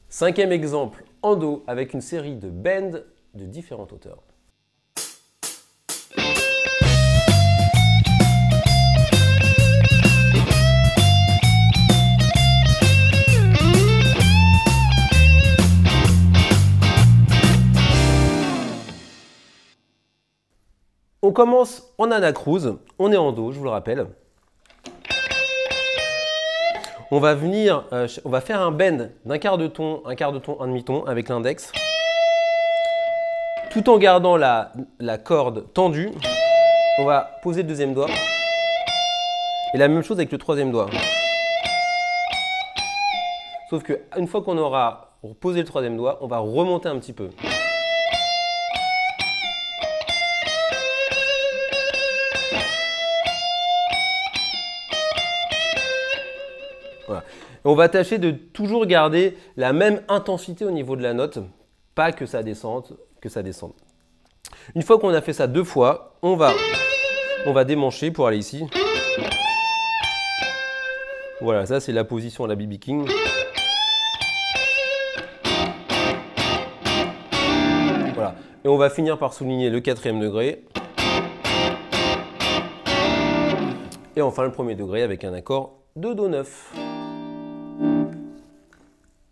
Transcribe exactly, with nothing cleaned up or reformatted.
Cinquième exemple en Do avec une série de bends de différentes hauteurs. On commence en anacrouse, on est en Do, je vous le rappelle. On va venir, euh, on va faire un bend d'un quart de ton, un quart de ton, un demi-ton avec l'index, tout en gardant la, la corde tendue. On va poser le deuxième doigt et la même chose avec le troisième doigt. Sauf qu'une fois qu'on aura posé le troisième doigt, on va remonter un petit peu. Voilà. On va tâcher de toujours garder la même intensité au niveau de la note, pas que ça descende, que ça descende. Une fois qu'on a fait ça deux fois, on va, on va démancher pour aller ici. Voilà, ça c'est la position à la B B King. Voilà. Et on va finir par souligner le quatrième degré. Et enfin le premier degré avec un accord de Do neuf.